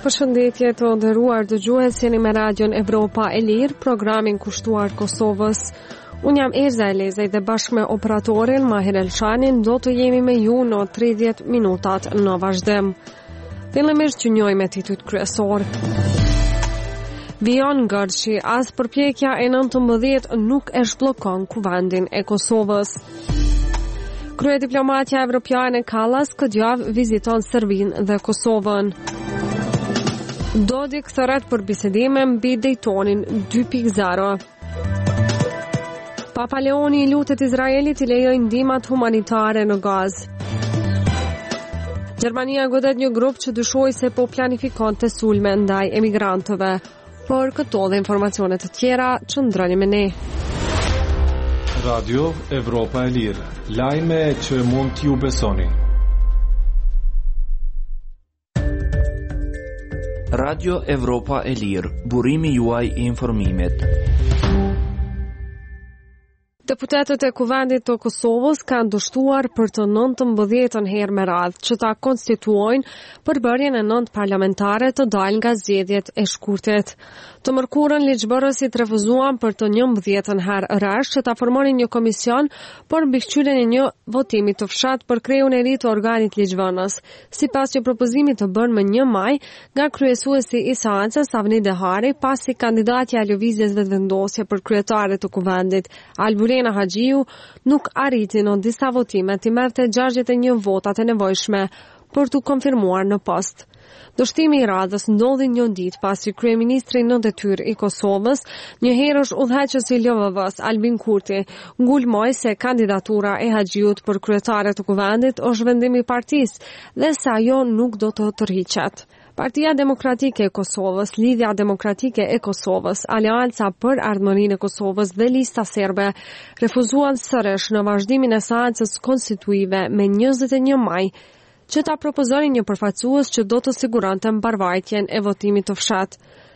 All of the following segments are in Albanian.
Përshëndetje të nderuar dëgjues, jeni me Radion Evropa e Lirë, programin kushtuar Kosovës. Unë jam Erza Elezej dhe bashkë me operatorin Mahir Elshanin do të jemi me ju në 30 minutat në vazhdim. Fillimisht që njojmë me titujt kryesor. Vion Gërshi, as përpjekja e 19 nuk e shblokon kuvendin e Kosovës. Kryediplomatja evropiane Kallas këtë javë viziton Serbinë dhe Kosovën. Dodik thërret për bisedime mbi Daytonin 2.0. Papa Leoni lutet Izraelit i lejojë ndihmat humanitare në Gazë. Gjermania godet një grup që dyshoi se po planifikonte sulme ndaj emigrantëve. Por këto dhe informacione të tjera qëndroni me ne. Radio Evropa e Lirë, lajme që mund t'ju besoni. Radio Evropa e Lirë, burimi juaj i informimit. Deputetët e Kuvendit të Kosovës kanë dështuar për të 19 herë me radhë që ta konstituojnë përbërjen e 9 parlamentare të dalë nga zgjedhjet e shkurtit. Të mërkurën ligjbërësit refuzuan për të 11 herë rresht që ta formonin një komision për mbikëqyrjen e një votimi të fshat për krejun e ri të organit ligjvënës. Sipas një propozimi të bërë më 1 maj nga kryesuesi i seancës Avni Dehari, pasi kandidatja e lëvizjes vetëvendosje për kryetare të Kuvendit Albulena Haxhiu nuk arriti në disa votime të merrte 61 votat e nevojshme për të konfirmuar në post. Dështimi i radhës ndodhi një ditë pasi kryeministri në detyrë i Kosovës, njëherësh udhëheqësi i LVV-s Albin Kurti, ngulmoi se kandidatura e Haxhiut për kryetare të Kuvendit është vendim i partisë dhe se ajo nuk do të tërhiqet. Partia Demokratike e Kosovës, Lidhja Demokratike e Kosovës, Aleanca për Ardhmërinë e Kosovës dhe Lista Serbe refuzuan sërish në vazhdimin e seancës konstituive me 21 maj që ta propozonin një përfaqësues që do të siguronte mbarvajtjen e votimit të fshat.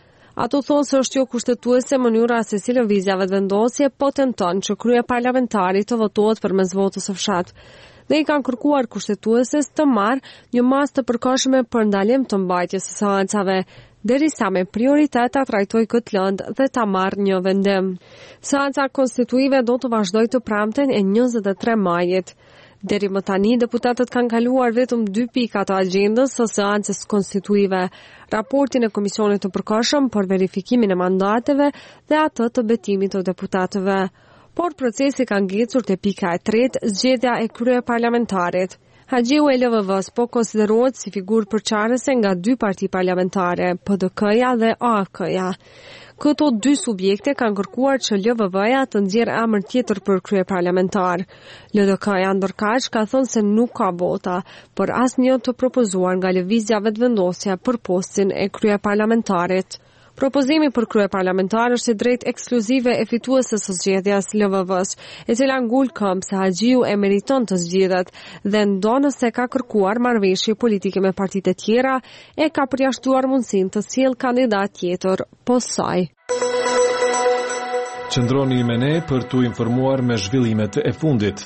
Ato thonë se është jo kushtetuese mënyra se si lëvizja vetëvendosje po tenton që krye parlamentari të votohet përmes votës së fshat. Dhe i kanë kërkuar kushtetueses të marrë një masë të përkohshme për ndalim të mbajtjes së seancave, derisa me prioritet ta trajtojë këtë lëndë dhe ta marrë një vendim. Seanca konstituive do të vazhdojë të premten e 23 majit. Deri më tani, deputatët kanë kaluar vetëm 2 pika të agjendës së seancës konstituive, raportin e Komisionit të Përkohshëm për verifikimin e mandateve dhe atë të betimit të deputatëve. Por procesi ka ngecur te pika e 3, zgjedhja e kryeparlamentarit. Haxhiu e LVV-s po konsiderohet si figurë përçarëse nga 2 parti parlamentare, PDK-ja dhe AFK-ja. Këto 2 subjekte kanë kërkuar që LVV-ja të nxjerrë emër tjetër për kryeparlamentar. LDK-ja ndërkaq ka thënë se nuk ka vota për asnjë të propozuar nga lëvizja vetëvendosja për postin e kryeparlamentarit. Propozimi për kryeparlamentar është si drejt ekskluzive e fituesës së zgjedhjes LVV-s, e cila ngul këmbë se Haxhiu e meriton të zgjidhet dhe ndo nëse ka kërkuar marrëveshje politike me partitë e tjera, e ka përjashtuar mundësinë të sjellë kandidat tjetër pos saj. Qëndroni me ne për t'u informuar me zhvillimet e fundit.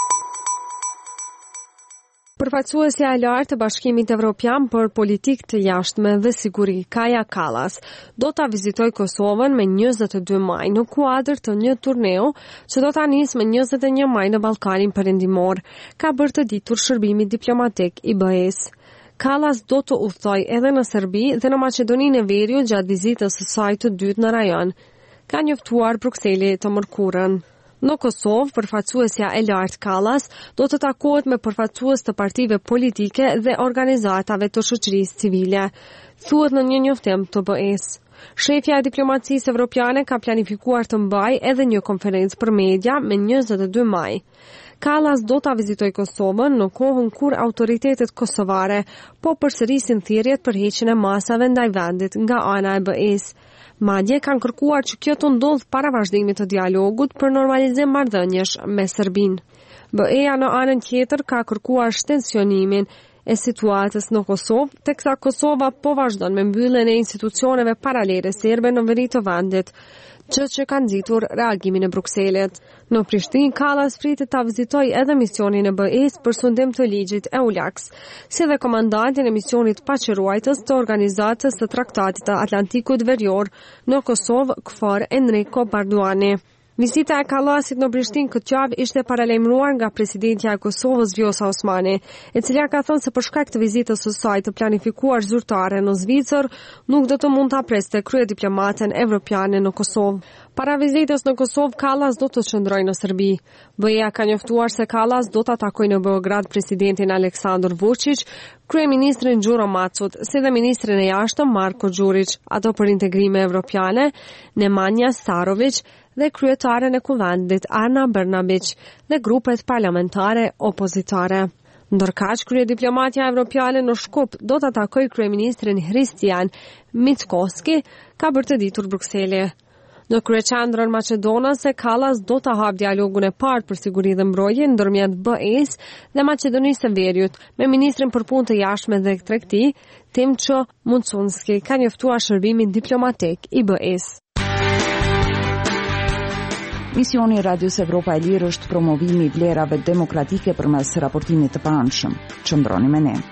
Përfaqësuesja e lartë e Bashkimit Evropian për politikë të jashtme dhe siguri, Kaja Kallas, do ta vizitojë Kosovën me 22 maj në kuadër të një turneu që do ta nisë me 21 maj në Ballkanin Perëndimor, ka bërë të ditur shërbimi diplomatik i BE-s. Kallas do të udhtojë edhe në Serbi dhe në Maqedoninë e Veriut gjatë vizitës së saj të dytë në rajon, ka njoftuar Brukseli të mërkurën. Në Kosovë, përfaqësuesja e lartë Kallas do të takohet me përfaqësues të partive politike dhe organizatave të shoqërisë civile, thuhet në një njoftim të BE-s. Shefja e diplomacisë evropiane ka planifikuar të mbajë edhe një konferencë për media me 22 maj. Kallas do ta vizitojë Kosovën në kohën kur autoritetet kosovare po përsërisin thirrjet për heqjen e masave ndaj vendit nga ana e BE-s. Madje kanë kërkuar që kjo të ndodh para vazhdimit të dialogut për normalizim marrëdhëniesh me Serbinë. BE-ja në anën tjetër ka kërkuar shtensionimin e situatës në Kosovë, teksa Kosova po vazhdon me mbylljen e institucioneve paralele serbe në veri të vendit. gjë që ka nxitur reagimin e Brukselit. Në Prishtinë, Kallas pritet ta vizitojë edhe misionin e BE-s për sundim të ligjit EULAX, si dhe komandantin e misionit paqëruajtës të Organizatës së Traktatit të Atlantikut Verior në Kosovë, KFOR, Enrico Barduani. Vizita e Kallasit në Prishtinë këtë javë ishte paralajmëruar nga presidentja e Kosovës Vjosa Osmani, e cila ka thënë se për shkak të vizitës së saj të planifikuar zyrtare në Zvicër, nuk do të mund ta preste kryediplomaten evropiane në Kosovë. Para vizitës në Kosovë, Kallas do të qëndrojë në Serbi. BE-ja ka njoftuar se Kallas do të takojë në Beograd presidentin Aleksandar Vučić, kryeministrin Gjuro Macut, si dhe ministrin e jashtëm Marko Đurić, ato për integrime evropiane, Nemanja Starović dhe kryetaren e kuvendit Ana Brnabić dhe grupet parlamentare opozitare. Ndërkaq, kryediplomatja evropiane në Shkup do të takojë kryeministrin Hristijan Mickoski, ka bërtëditur Brukseli. Në kryeqendrën maqedonase, Kallas do të hap dialogun e parë për siguri dhe mbrojtje ndërmjet BE-s dhe Maqedonisë së Veriut me ministrin për punë të jashtme dhe tregti, Timço Mucunski, ka njoftuar shërbimin diplomatik i BE-s. Misioni Radios Evropa e Lirë është promovimi i vlerave demokratike përmes raportimit të paanshëm. Qëndroni me ne.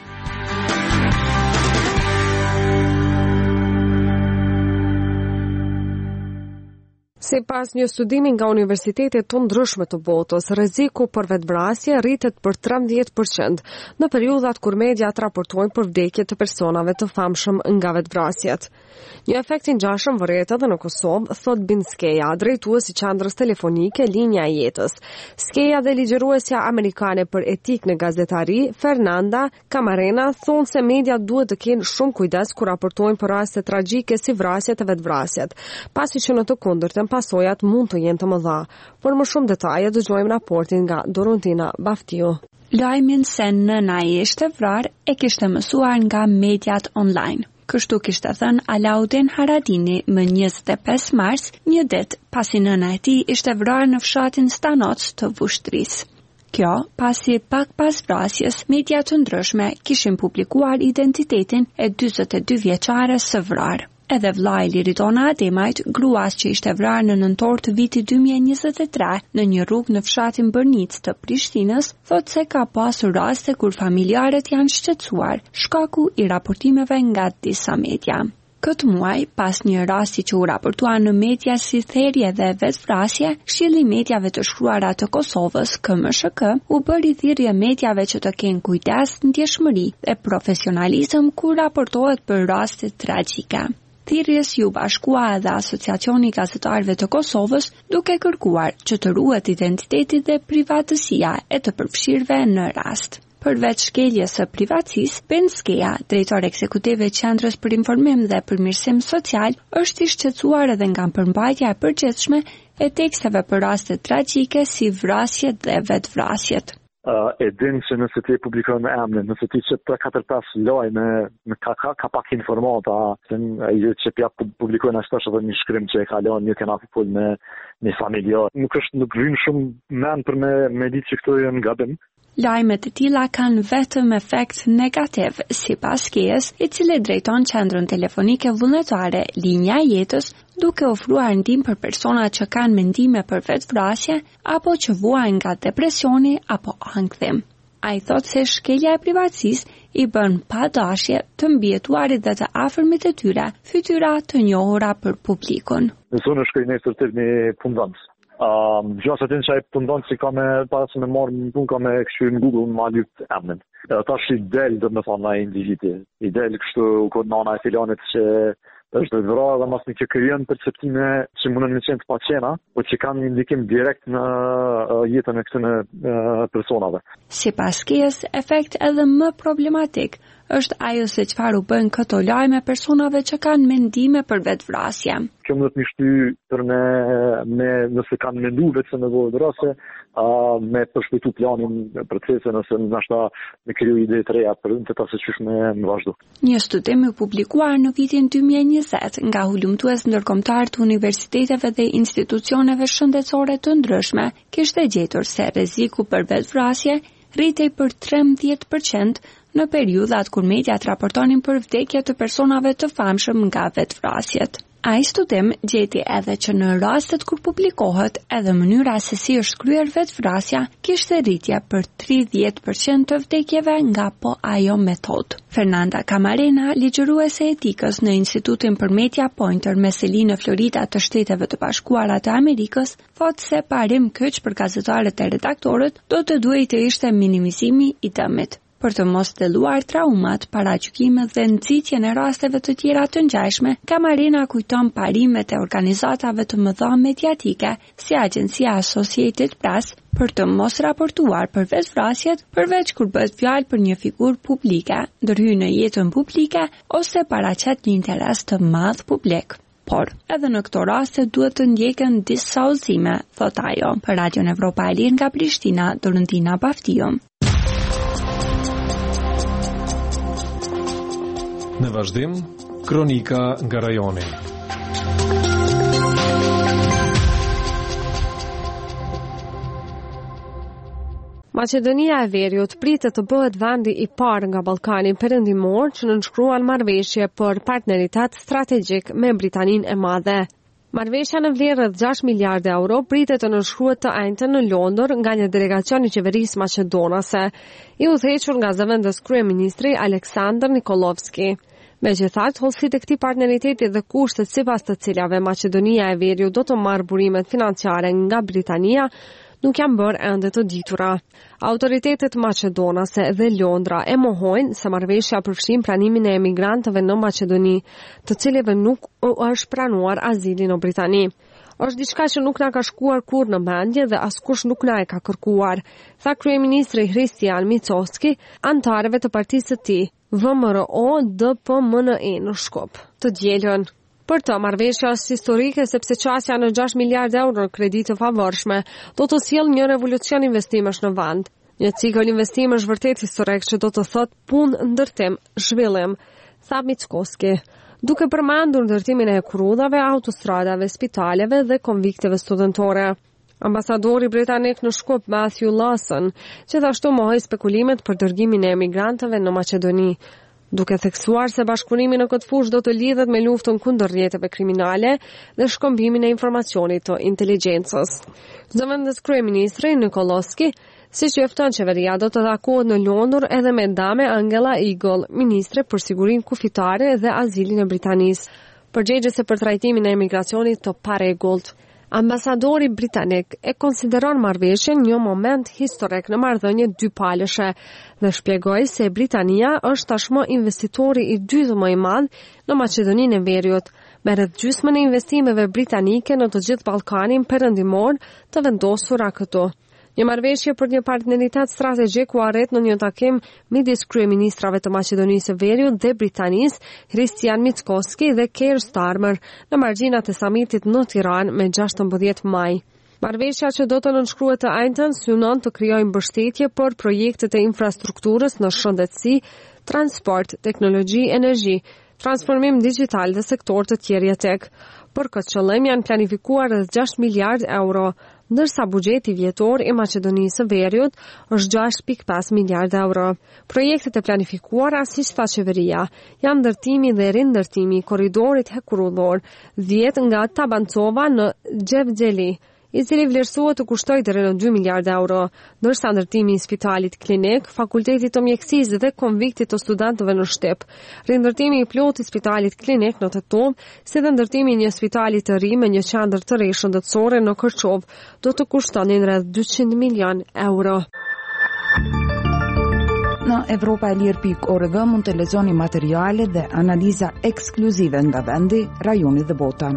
Sipas një studimi nga universitetet të ndryshme të botës, rreziku për vetvrasje rritet për 13% në periudhat kur mediat raportojnë për vdekje të personave të famshëm nga vetvrasjet. Një efekt i ngjashëm vëret edhe në Kosovë, thot Bin Skeja, drejtues i qendrës telefonike Linja e Jetës. Skeja dhe ligjëruesja amerikane për etik në gazetari, Fernanda Camarena, thonë se mediat duhet të kenë shumë kujdes kur raportojnë për raste tragjike si vrasjet e vetvrasjet, pasi që në të kundërtën pasojat mund të jenë të mëdha. Por më shumë detaje dëgjojmë raportin nga Dorontina Baftiu. Lajmin se nëna i ishte vrarë e kishte mësuar nga mediat online. Kështu kishte thënë Alaudin Haradini më 25 mars, një ditë pasi nëna e tij ishte vrarë në fshatin Stanoc të Vushtrisë. Kjo, pasi pak pas vrasjes, media të ndryshme kishin publikuar identitetin e 42 vjeçare së vrarë. Edhe vllai Liridona Ademajt, gruas që ishte vrarë në nëntor të vitit 2023 në një rrugë në fshatin Bërnic të Prishtinës, thot se ka pasur raste kur familjarët janë shqetësuar shkaku i raportimeve nga disa media. Këtë muaj, pas një rasti që u raportua në media si therrje dhe vetvrasje, Këshilli i Mediave të Shkruara të Kosovës, KMSHK, u bëri thirrje mediave që të kenë kujdes, ndjeshmëri dhe profesionalizëm kur raportohet për raste tragjike. Thirrjes ju bashkua edhe Asociacioni i Gazetarëve të Kosovës, duke kërkuar që të ruhet identiteti dhe privatësia e të përfshirëve në rast. Përveç shkeljes së privatësisë, Ben Skeja, drejtor ekzekutiv i Qendrës për Informim dhe Përmirësim Social, është i shqetësuar edhe nga përmbajtja e përgjithshme e teksteve për raste tragjike si vrasjet dhe vetvrasjet. E din që nëse ti publikon me emrin, nëse ti që 4-5 lojme ka pak informata, ju që pja publikojnë ashtu edhe një shkrim që e kalon një kena full me familjar. Nuk vjen shumë men për me ditë që këto janë gabim. Lajmet e tilla kanë vetëm efekt negativ, sipas Skejes, i cili drejton qendrën telefonike vullnetare Linja e Jetës, duke ofruar ndihmë për persona që kanë mendime për vetvrasje apo që vuajnë nga depresioni apo ankthim. Ai thotë se shkelja e privatësisë i bën pa dashje të mbijetuarit dhe të afërmit e tyre fytyra të njohura për publikun. Zonë shkoj nesër të një punëdhënës. Gjasa të në qaj pëndon si ka me para se me marrë në punë ka me kështu në Google ma lypë emnin. Ta është i del dhe me thonë na individi. I del kështu kod nana e filanit që është dhe vra dhe mas një që kryen perceptime që mundën me qenë të paqena, po që kanë një ndikim direkt në jetën e këtëne personave. Sipas Skejes, efekt edhe më problematik është ajo se çfarë u bën këto lajme personave që kanë mendime për vetvrasje. Kjo më të një shty për me nëse kanë mendu vetë se me vetvrasje, me përshpejtu planin procese nëse nashta me kriju ide të reja për të ta se qysh me vazhdu. Një studim i publikuar në vitin 2020 nga hulumtues ndërkombëtar të universiteteve dhe institucioneve shëndetësore të ndryshme kishte gjetur se rreziku për vetvrasje rritej për 13% në periudhat kur mediat raportonin për vdekje të personave të famshëm nga vetvrasjet. Ai studim gjeti edhe që në rastet kur publikohet edhe mënyra se si është kryer vetvrasja, kishte rritje për 30% të vdekjeve nga po ajo metodë. Fernanda Camarena, ligjëruese etikës në Institutin për Media Pointer me seli në Florida të Shteteve të Bashkuara të Amerikës, thotë se parim kyç për gazetarët e redaktorët do të duhej të ishte minimizimi i dëmit. Për të mos dëlluar traumat, paragjykimet dhe nxitjen e rasteve të tjera të ngjashme, Camarena kujton parimet e organizatave të mëdha mediatike, si agjencia Associated Press, për të mos raportuar për vetvrasjet, përveç kur bëhet fjalë për një figurë publike, ndërhyr në jetën publike ose paraqet një interes të madh publik. Por, edhe në këto raste duhet të ndjeken disa udhëzime, thot ajo. Për Radion Evropa e Lirë nga Prishtina, Dorentina Baftiu. Në vazhdim, kronika nga rajoni. Maqedonia e Veriut pritet të bëhet vendi i parë nga Ballkani Perëndimor që nënshkruan marrëveshje për partneritet strategjik me Britaninë e Madhe. Marrëveshja në vlerë rreth 6 miliardë euro pritet të nënshkruhet të njëjtën në Londër nga një delegacion i qeverisë maqedonase, i udhëhequr nga zëvendës kryeministri Aleksandar Nikolovski. Megjithatë, hollësitë e këtij partneriteti dhe kushtet sipas të cilave Maqedonia e Veriut do të marrë burimet financiare nga Britania nuk janë bërë ende të ditura. Autoritetet maqedonase dhe Londra e mohojnë se marrëveshja përfshin pranimin e emigrantëve në Maqedoni, të cilëve nuk është pranuar azili në Britani. Është diçka që nuk na ka shkuar kurrë në mendje dhe askush nuk na e ka kërkuar, tha kryeministri Hristijan Micovski antarëve të partisë së tij, VMRO DPMNE në Shkup, të dielën. Për të marrëveshja është historike sepse qasja në 6 miliardë euro kredi të favorshme do të sjellë një revolucion investimesh në vend. Një cikël investimesh vërtet historik që do të thotë punë, ndërtim, zhvillim, tha Mickovski, duke përmendur ndërtimin e kurudhave, autostradave, spitaleve dhe konvikteve studentore. Ambasadori britanik në Shkup Matthew Lawson, gjithashtu mohoi spekulimet për dërgimin e emigrantëve në Maqedoni, duke theksuar se bashkëpunimi në këtë fushë do të lidhet me luftën kundër rrjeteve kriminale dhe shkëmbimin e informacionit të inteligjencës. Zëvendës kryeministri Nikolovski, siç njofton qeveria, do të takohet në Londër edhe me dame Angela Eagle, ministre për sigurinë kufitare dhe azilin e Britanisë, përgjegjëse për trajtimin e emigracionit të parregullt. Ambasadori britanik e konsideron marrëveshjen një moment historik në marrëdhënie dypalëshe dhe shpjegoi se Britania është tashmë investitori i dytë më i madh në Maqedoninë e Veriut, me rreth gjysmën e investimeve britanike në të gjithë Ballkanin Perëndimor të vendosura këtu. Një marrëveshje për një partneritet strategjik u arrit në një takim midis kryeministrave të Maqedonisë së Veriut dhe Britanisë, Hristijan Mickovski dhe Keir Starmer, në margjinat e samitit në Tiranë me 16 maj. Marrëveshja që do të nënshkruhet të njëjtën synon të krijojë mbështetje për projektet e infrastrukturës në shëndetësi, transport, teknologji, energji, transformim digital dhe sektor të tjerë jetek. Për këtë qëllim janë planifikuar rreth 6 miliardë euro, ndërsa buxheti vjetor i Maqedonisë së Veriut është 6.5 miliardë euro. Projektet e planifikuara, siç tha qeveria, janë ndërtimi dhe rindërtimi i korridorit hekurudhor 10 nga Tabancova në Xhevxheli, i cili vlerësohet të kushtoj deri në 2 miliardë euro, ndërsa ndërtimi i spitalit klinik, fakultetit të mjekësisë dhe konviktit të studentëve në Shtyp, rindërtimi i plotë i spitalit klinik në Tetov, si dhe ndërtimi i një spitali të ri me një qendër të re shëndetësore në Kërçov, do të kushtonin rreth 200 milion euro. Në Evropaelir.org mund të lexoni materiale dhe analiza ekskluzive nga vendi, rajoni dhe bota.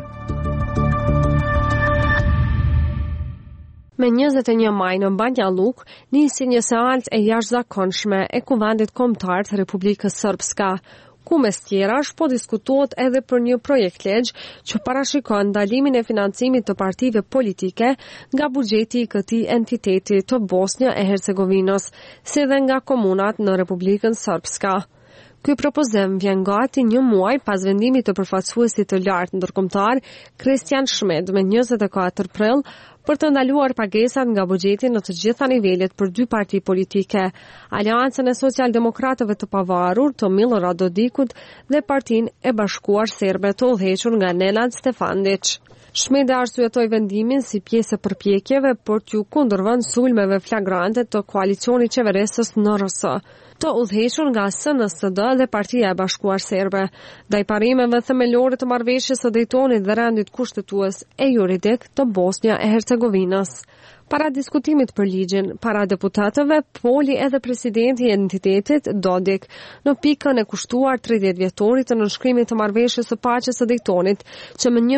Me 21 maj në Banja Luk, nisi një seancë e jashtëzakonshme e Kuvendit Kombëtar të Republikës Srpska, ku mes tjerash po diskutohet edhe për një projekt ligj që parashikon ndalimin e financimit të partive politike nga buxheti i këtij entiteti të Bosnjë e Hercegovinës, si dhe nga komunat në Republikën Srpska. Ky propozim vjen gati një muaj pas vendimit të përfaqësuesit të lartë ndërkombëtar Christian Schmidt me 24 prill për të ndaluar pagesat nga buxheti në të gjitha nivelet për dy parti politike, Aleancën e Socialdemokratëve të Pavarur të Milorad Dodikut dhe Partinë e Bashkuar Serbe të udhëhequr nga Nenad Stefanović. Shmede arsyetoi vendimin si pjesë e përpjekjeve për t'u kundërvënë sulmeve flagrante të koalicionit qeverisës NRS, të udhëhequr nga SNSD dhe Partia e Bashkuar Serbe, ndaj parimeve themelore të marrëveshjes së Daytonit dhe rendit kushtetues e juridik të Bosnia e Hercegovinës. Para diskutimit për ligjin, para deputatëve, poli edhe presidenti i entitetit, Dodik, në pikën e kushtuar 30 vjetorit të nënshkrimit të marrëveshjes së paqes së Daytonit, që më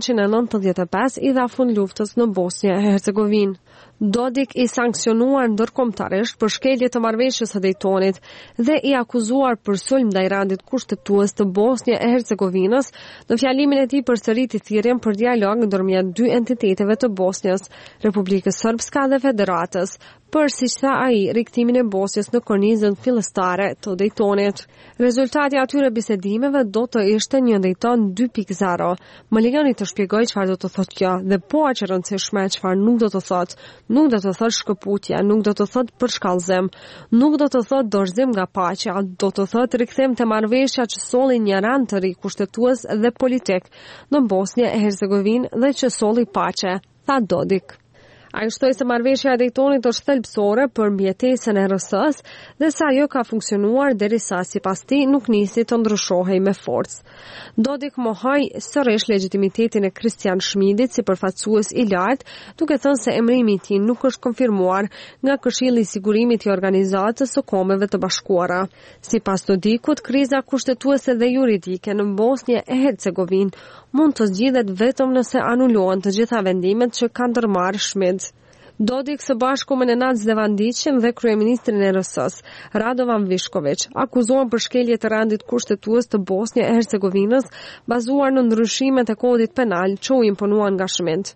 1995 i dha fund luftës në Bosnjë e Hercegovinë. Dodik i sankcionuar ndërkombëtarisht për shkelje të marrëveshjes së Daytonit dhe i akuzuar për sulm ndaj rendit kushtetues të Bosnjë e Hercegovinës, në fjalimin e tij përsëriti thirrjen për dialog ndërmjet dy entiteteve të Bosnjës, Republikës Srpska dhe Federatës, për si tha ai, riktimin e Bosnjës në kornizën fillestare të Daytonit. Rezultati i atyre bisedimeve do të ishte një Dayton 2.0. Më lejoni të shpjegoj çfarë do të thotë kjo dhe po aq e rëndësishme çfarë nuk do të thotë. Nuk do të thotë shkëputje, nuk do të thotë përshkallëzim, nuk do të thotë dorëzim nga paqja, do të thotë rikthem te marrëveshja që solli një rand të ri kushtetues dhe politik në Bosnjë e Hercegovinë dhe që solli paqe, tha Dodik. Ai shtoi se marrëveshja e Daytonit është thelbësore për mbjetesën e RS-s dhe se ajo ka funksionuar derisa sipas tij nuk nisi të ndryshohej me forcë. Dodik mohoi sërish legitimitetin e Kristian Schmidtit si përfaqësues i lartë, duke thënë se emrimi i tij nuk është konfirmuar nga Këshilli i Sigurimit i Organizatës së Kombeve të Bashkuara. Sipas Dodikut, kriza kushtetuese dhe juridike në Bosnjë e Hercegovinë mund të zgjidhet vetëm nëse anulohen të gjitha vendimet që ka ndërmarrë Schmidt. Dodik së bashku me Nenad Stefanovićin dhe kryeministrin e RS-s, Radovan Višković, akuzohen për shkelje të rendit kushtetues të Bosnjë e Hercegovinës bazuar në ndryshimet e kodit penal që u imponuan nga Schmidt.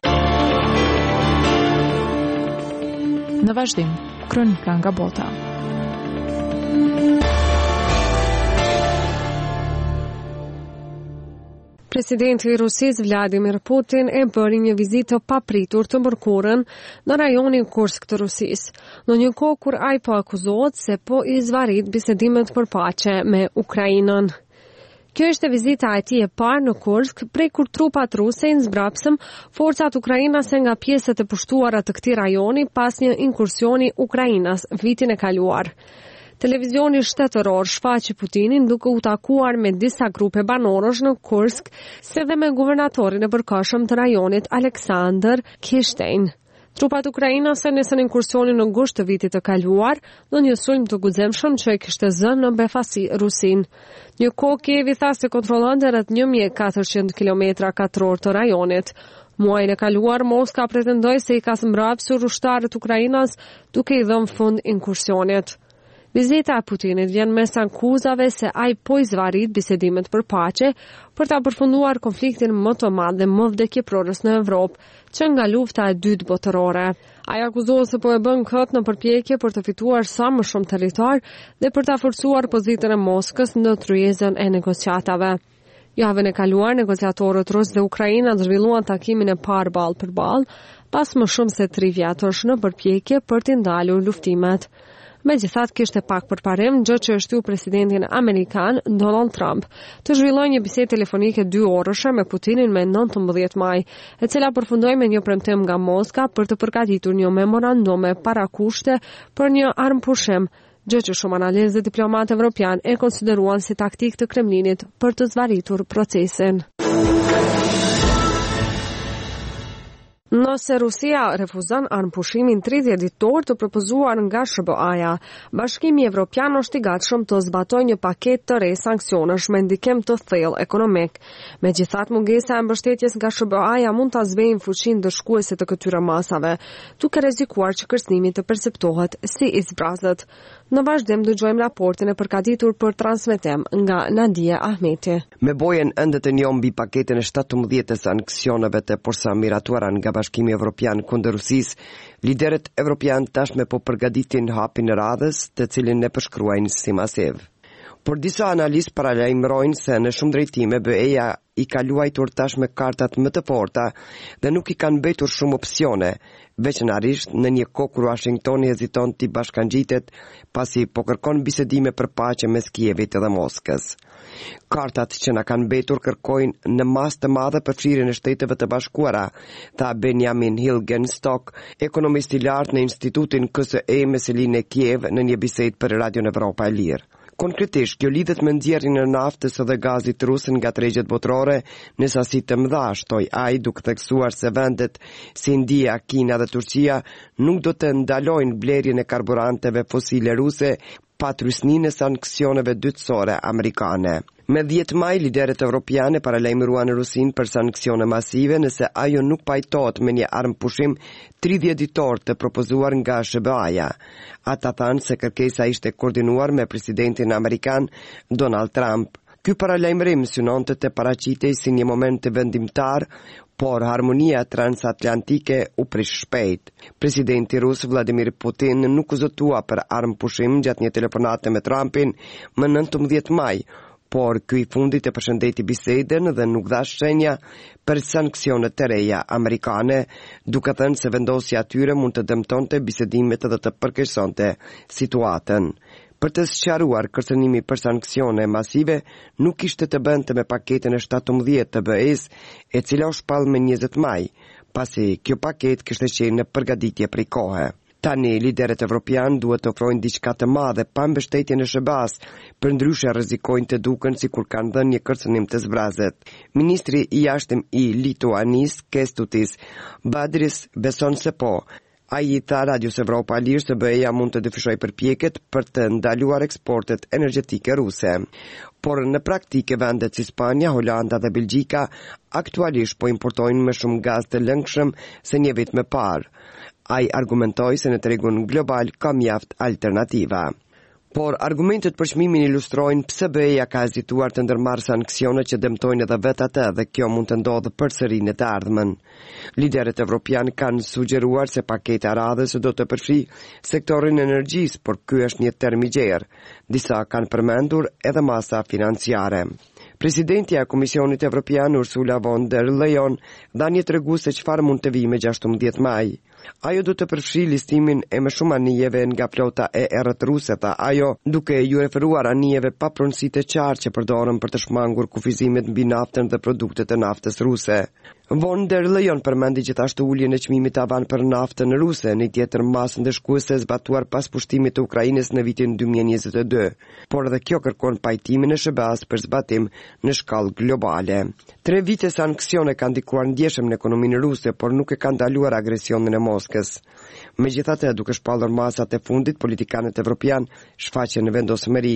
Në vazhdim, kronika nga bota. Presidenti i Rusisë Vladimir Putin e bëri një vizitë papritur të mërkurën në rajonin Kursk të Rusisë, në një kohë kur ai po akuzohet se po i zvarit bisedimet për paqe me Ukrainën. Kjo ishte vizita e tij e parë në Kursk prej kur trupat ruse i zbrapsëm forcat ukrainase nga pjesët e pushtuara të këtij rajoni pas një inkursioni ukrainas vitin e kaluar. Televizioni shtetëror shfaqi Putinin duke u takuar me disa grupe banorësh në Kursk, se dhe me guvernatorin e përkohshëm të rajonit Aleksandr Kishstein. Trupat ukrainase nisën inkursionin në gusht të vitit të kaluar në një sulm të guximshëm që e kishte zënë në befasi Rusin. Një kohë Kievi tha se kontrollonte rreth 1400 km2 të rajonit. Muajin e kaluar Moska pretendoi se i ka mbrapsur ushtarët ukrainas duke i dhënë fund inkursionit. Vizita e Putinit vjen mes akuzave se ai po i zvarit bisedimet për paqe për ta përfunduar konfliktin më të madh dhe më vdekjeprorës në Evropë, që nga lufta e dytë botërore. Ai akuzohet se po e bën këtë në përpjekje për të fituar sa më shumë territor dhe për ta forcuar pozitën e Moskës në tryezën e negociatave. Javën e kaluar, negociatorët rus dhe Ukraina zhvilluan takimin e parë ballë për ballë, pas më shumë se 3 vjetësh në përpjekje për të ndalur luftimet. Megjithatë kishte pak përparim, gjë që e shtyu presidentin amerikan Donald Trump të zhvillojë një bisedë telefonike 2 orëshe me Putinin me 19 maj, e cila përfundoi me një premtim nga Moska për të përgatitur një memorandum me parakushte për një armpushim, gjë që shumë analistë dhe diplomatë evropian e konsideruan si taktikë të Kremlinit për të zvaritur procesin. Nëse Rusia refuzon armpushimin 30 ditor të propozuar nga SBA-ja, Bashkimi Evropian është i gatshëm të zbatojë një paketë të re sanksionesh me ndikim të thellë ekonomik. Megjithatë, mungesa e mbështetjes nga SBA-ja mund ta zvejë fuqinë dëshkuese të këtyre masave, duke rrezikuar që kërcënimi të perceptohet si i zbrazët. Në vazhdim dëgjojmë raportin e përgatitur për transmetim nga Nadia Ahmeti. Me bojen ende të njohur mbi paketën e 17 sanksioneve të posamiratuara nga Bashkimi Evropian kundër Rusisë, liderët evropian tashmë po përgatitin hapin e radhës, të cilin ne përshkruajnë si masiv. Por disa analistë paralajmërojnë se në shumë drejtime BE-ja i ka luajtur tashmë kartat më të forta dhe nuk i kanë mbetur shumë opsione, veçanërisht në një kohë kur Washingtoni heziton të bashkangjitet pasi po kërkon bisedime për paqe mes Kievit dhe Moskës. Kartat që na kanë mbetur kërkojnë në masë të madhe përfshirjen e Shteteve të Bashkuara, tha Benjamin Hilgenstock, ekonomist i lartë në Institutin KSE Meselin e Kiev në një bisedë për Radion Evropa e Lirë. Konkretisht, kjo lidhet me nxjerrjen e naftës dhe gazit rus nga tregjet botërore në sasi të mëdha, shtoi ai, duke theksuar se vendet si India, Kina dhe Turqia nuk do të ndalojnë blerjen e karburanteve fosile ruse pa trysninë e sanksioneve dytësore amerikane. Me 10 maj, liderët evropiane paralajmëruan Rusin për sanksione masive nëse ajo nuk pajtohet me një armë pushim 30 ditor të propozuar nga SBA-ja. Ata thanë se kërkesa ishte koordinuar me presidentin amerikan Donald Trump. Ky paralajmërim synonte të paraqitej si një moment të vendimtar, por harmonia transatlantike u prish shpejt. Presidenti rus Vladimir Putin nuk u zotua për armë pushim gjatë një telefonate me Trumpin më 19 maj, por ky i fundit e përshëndeti bisedën dhe nuk dha shenja për sanksionet të reja amerikane, duke thënë se vendosja atyre mund të dëmtonte bisedimet dhe të përkeqësonte situatën. Për të sqaruar, kërcënimi për sanksione masive nuk ishte të bënte me paketën e 17 të BE-s, e cila u shpall me 20 maj, pasi kjo paketë kishte qenë në përgatitje prej kohe. Tani, liderët evropian duhet të ofrojnë diçka të madhe pa mbështetjen e SBA-s, përndryshe rrezikojnë të duken sikur kanë dhënë një kërcënim të zbrazët. Ministri i jashtëm i Lituanisë, Kęstutis Budrys, beson se po. Ai i tha Radios Evropa e Lirë se BE-ja mund të dyfishojë përpjekjet për të ndaluar eksportet energjetike ruse. Por në praktike vendet si Spanja, Holanda dhe Belgjika aktualisht po importojnë më shumë gaz të lëngshëm se një vit më parë. Ai argumentoi se në tregun global ka mjaft alternativa. Por argumentet për çmimin ilustrojnë pse BE-ja ka hezituar të ndërmarrë sanksione që dëmtojnë edhe vetë atë dhe kjo mund të ndodhë përsëri në të ardhmen. Liderët evropian kanë sugjeruar se paketa e radhës do të përfshijë sektorin e energjisë, por ky është një term i gjerë. Disa kanë përmendur edhe masa financiare. Presidentja e Komisionit Evropian Ursula von der Leyen dha një tregu se çfarë mund të vijë me 16 maj. Ajo do të përfshijë listimin e më shumë anijeve nga flota e errët ruse, tha ajo, duke ju referuar anijeve pa pronësitë të qartë që përdoren për të shmangur kufizimet mbi naftën dhe produktet e naftës ruse. Von der Leyen përmendi gjithashtu uljen e çmimit tavan për naftën ruse, në tjetër masë ndëshkuese zbatuar pas pushtimit të Ukrainës në vitin 2022, por edhe kjo kërkon pajtimin e SBA-s për zbatim në shkallë globale. 3 vite sanksione kanë ndikuar ndjeshëm në ekonominë ruse, por nuk e kanë ndaluar agresionin e Moskës. Megjithatë, duke shpallur masat e fundit, politikanët evropian shfaqen në vendosmëri.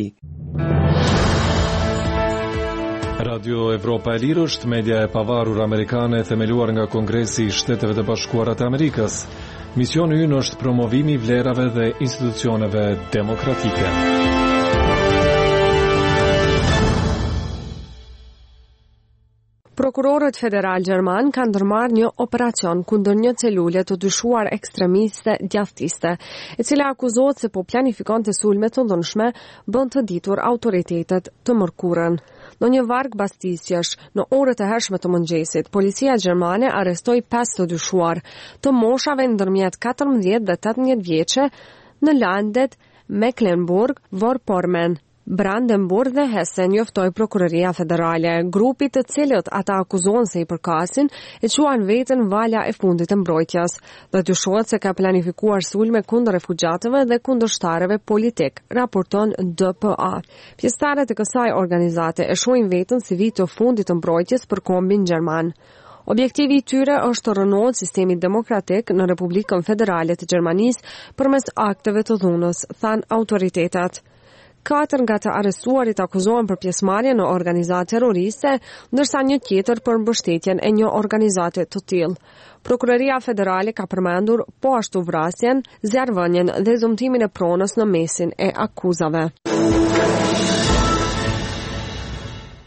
Radio Evropa e Lirë është media e pavarur amerikane themeluar nga Kongresi i Shteteve të Bashkuara të Amerikës. Misioni ynë është promovimi i vlerave dhe institucioneve demokratike. Prokurorët federal gjerman kanë ndërmarrë një operacion kundër një celule të dyshuar ekstremiste djathtiste, e cila akuzohet se po planifikonte sulme të ndonshme, bën të ditur autoritetet të mërkurën. Në një varg bastisjesh, në orët e hershme të mëngjesit, policia gjermane arrestoi 5 të dyshuar, të moshave ndërmjet 14 dhe 18 vjeçe në landet Mecklenburg-Vorpommern, Brandenburg dhe Hessen, njoftoi prokuroria federale. Grupi të cilët ata akuzohen se i përkasin e quan veten Vala e fundit e mbrojtjes dhe dyshohet se ka planifikuar sulme kundër refugjatëve dhe kundërshtarëve politik, raporton DPA. Pjesëtarët e kësaj organizate e shohin veten si vit të fundit të mbrojtjes për kombin gjerman. Objektivi i tyre është të rënohet sistemi demokratik në Republikën Federale të Gjermanisë përmes akteve të dhunës, than autoritetet. 4 nga të arrestuarit akuzohen për pjesëmarrje në organizate terroriste, ndërsa një tjetër për mbështetjen e një organizate të tillë. Prokuroria federale ka përmendur po ashtu vrasjen, zjarrvënien dhe zumtimin e pronës në mesin e akuzave. Pa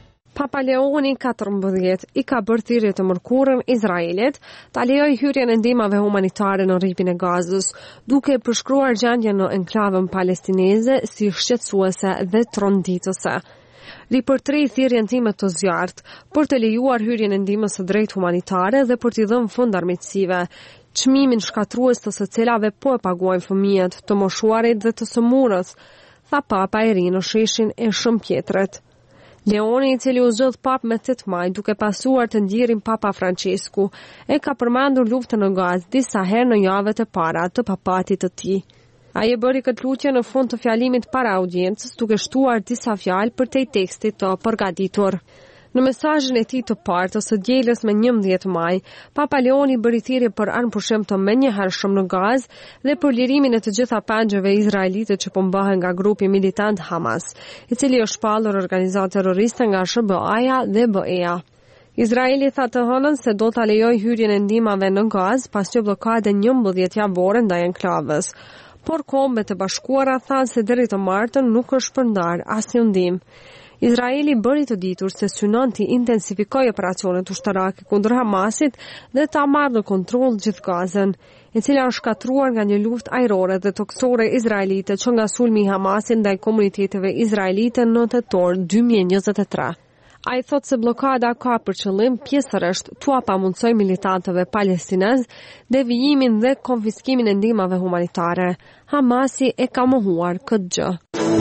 Papa Leoni 14 I ka bërë thirrje të mërkurën Izraelit ta lejojë hyrjen e ndihmave humanitare në rripin e Gazës, duke përshkruar gjendjen në enklavën palestineze si shqetësuese dhe tronditëse. Ripërtrej thirrjen time të zjarrt për të lejuar hyrjen e ndihmës së drejtë humanitare dhe për t'i dhënë fund armiqësive, çmimin shkatrues të së cilave po e paguajnë fëmijët, të moshuarit dhe të sëmurës, tha Papa i ri në sheshin e Shëmpjetrit. Leoni, I cili u zgjodh pap me 8 maj, duke pasuar të ndjerin Papa Francesku, e ka përmendur luftën në Gazë disa herë në javët e para të papatit të tij. Ai e bëri këtë lutje në fund të fjalimit para audiencës, duke shtuar disa fjalë për te tekstit të përgatitur. Në mesazhin e tij të parë të së dielës me 11 maj, Papa Leoni bëri thirrje për anëpushim të menjëhershëm në Gazë dhe për lirimin e të gjitha pangjeve izraelite që po mbahen nga grupi militant Hamas, I cili është shpallur organizatë terroriste nga SBA-ja dhe BE-ja. Izraeli tha të hënën se do ta lejojë hyrjen e ndihmave në Gazë pas një bllokade 11 javore ndaj enklavës. Por Kombet e Bashkuara thanë se deri të martën nuk është përndar asnjë ndihmë. Izraeli bëri të ditur se synon të intensifikojë operacionet ushtarake kundër Hamasit dhe ta marrë në kontroll gjithë Gazën, e cila është shkatruar nga një luftë ajrore dhe toksore izraelite që nga sulmi I Hamasit ndaj komuniteteve izraelite në tetor 2023. Ai thot se bllokada ka për qëllim pjesërisht t'u pamundsoj militantëve palestinez devijimin dhe konfiskimin e ndihmave humanitare. Hamasi e ka mohuar këtë gjë.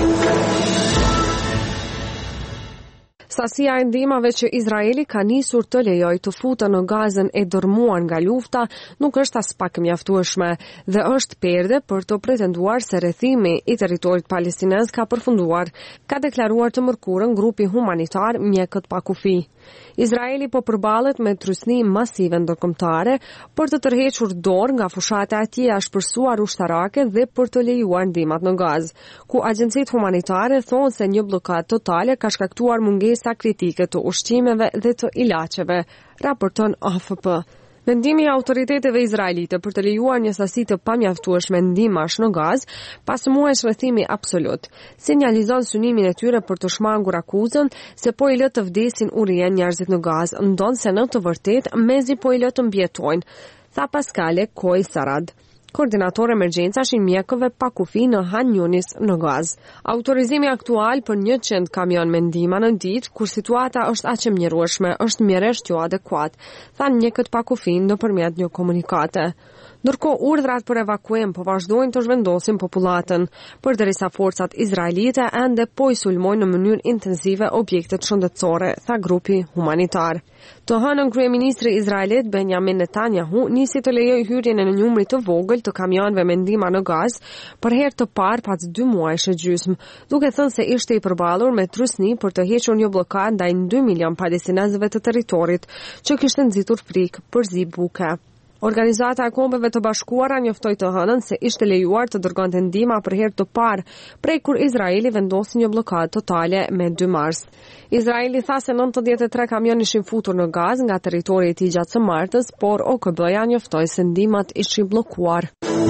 Sasia e ndihmave që Izraeli ka nisur të lejojë të futet në Gazën e dërmuar nga lufta nuk është as pak mjaftueshme dhe është perde për të pretenduar se rrethimi I territorit palestinez ka përfunduar, ka deklaruar të mërkurën grupi humanitar Mjekët pa kufi. Izraeli po përballet me trysni masive ndërkombëtare për të tërhequr dorë nga fushat e atij ashpërsuar ushtarake dhe për të lejuar ndihmat në Gazë, ku agjencitë humanitare thonë se një bllokadë totale ka shkaktuar mungesa kritike të ushqimeve dhe të ilaçeve, raporton AFP. Vendimi I autoriteteve izraelite për të lejuar një sasi të pamjaftueshme ndihmash në Gazë pas muajsh rrethimi absolut, sinjalizon synimin e tyre për të shmangur akuzën se po I lë të vdesin urrien njerëzit në Gazë, ndonse në të vërtetë mezi po I lë të mbjetojnë, tha Pascale Koi Sarad, koordinator emergjencash I mjekëve pa kufi në Han Yunis në Gazë. Autorizimi aktual për 100 kamion me ndihmë në ditë, kur situata është aq e mjerueshme, është mjeresht jo adekuat, thanë mjekët pa kufi nëpërmjet një komunikate. Ndërkohë urdhrat për evakuim po vazhdojnë të zhvendosin popullatën, përderisa forcat izraelite ende po I sulmojnë në mënyrë intensive objektet shëndetësore, tha grupi humanitar. Të hënën kryeministri izraelit Benjamin Netanyahu nisi të lejojë hyrjen e një numri të vogël të kamionëve me ndihmë në Gazë për herë të parë pas 2 muajsh e gjysmë, duke thënë se ishte I përballur me trysni për të hequr një bllokadë ndaj 2 milion palestinezëve të territorit që kishte nxitur frikë për zi buke. Organizata e Kombeve të Bashkuara njoftoi të hënën se ishte lejuar të dërgonte ndihma për herë të parë prej kur Izraeli vendosi një bllokadë totale me 2 mars. Izraeli tha se 93 kamion ishin futur në Gazë nga territori I tij gjatë së martës, por OKB-ja njoftoi se ndihmat ishin bllokuar.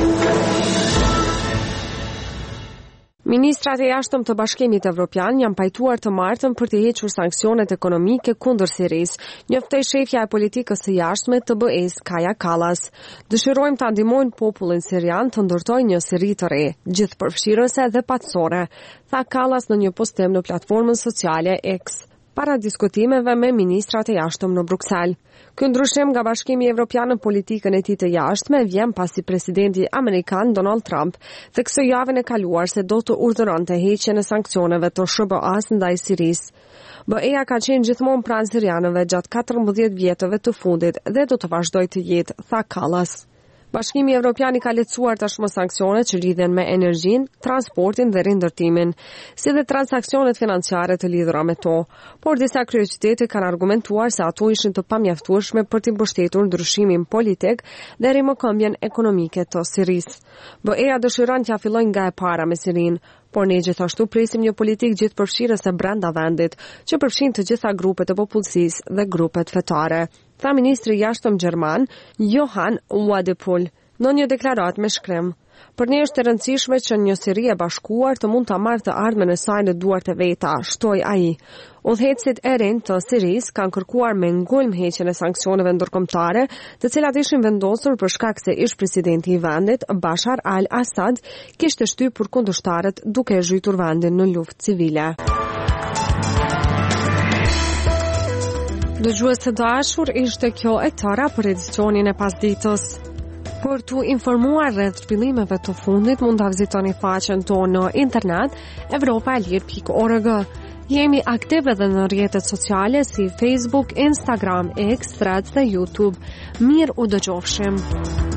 Ministrat e jashtëm të Bashkimit Evropian janë pajtuar të martën për të hequr sanksionet ekonomike kundër Sirisë, njoftoi shefja e politikës së jashtme të BE-s Kaja Kallas. Dëshirojmë ta ndihmojmë popullin sirian të ndërtojë një Siri të re, gjithëpërfshirëse dhe paqësore, tha Kallas në një postim në platformën sociale X, para diskutimeve me ministrat e jashtëm në Bruksel. Ky ndryshim nga Bashkimi Evropian në politikën e tij të jashtme vjen pasi presidenti amerikan Donald Trump theksoi javën e kaluar se do të urdhëronte heqjen e sanksioneve të SBA-s ndaj Sirisë. BE-ja ka qenë gjithmonë pranë sirianëve gjatë 14 vjetëve të fundit dhe do të vazhdojë të jetë, tha Kallas. Bashkimi Evropian I ka lehtësuar tashmë sanksionet që lidhen me energjinë, transportin dhe rindërtimin, si dhe transaksionet financiare të lidhura me to, por disa kryeqytete kanë argumentuar se ato ishin të pamjaftueshme për të mbështetur ndryshimin politik dhe rimëkëmbjen ekonomike të Sirisë. BE-ja dëshiron t'ia fillojë nga e para me Sirinë, por ne gjithashtu presim një politikë gjithëpërfshirëse brenda vendit, që përfshin të gjitha grupet e popullsisë dhe grupet fetare, tha ministri I jashtëm gjerman Johan Wadepoel në një deklaratë me shkrim. Për ne është e rëndësishme që një Siri e bashkuar të mund ta marrë të ardhmen e saj në duart e veta, shtoi ai. Udhëheqësit e rinj të Sirisë kanë kërkuar me ngulm heqjen e sanksioneve ndërkombëtare, të cilat ishin vendosur për shkak se ish presidenti i vendit, Bashar al-Assad, kishte shtypur kundërshtarët duke e zhytur vendin në luftë civile. Dëgjues të dashur, ishte kjo e tëra për edicionin e pasditës. Për t'u informuar rreth zhvillimeve të fundit, mund ta vizitoni faqen tonë në internet evropaelir.org. Jemi aktiv edhe në rrjetet sociale si Facebook, Instagram, X, Threads dhe YouTube. Mirë u dëgjofshim.